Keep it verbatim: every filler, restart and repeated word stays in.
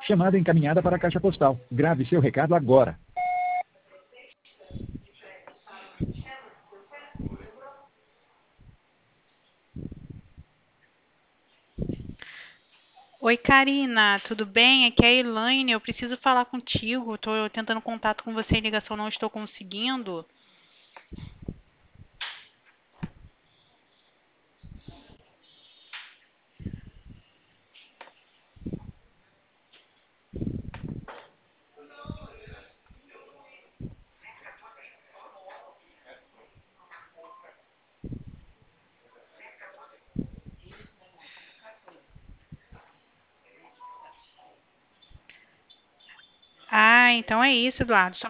Chamada encaminhada para a caixa postal. Grave seu recado agora. Oi, Karina, tudo bem? Aqui é a Elaine, eu preciso falar contigo. Estou tentando contato com você em ligação, não estou conseguindo. Ah, então é isso, Eduardo.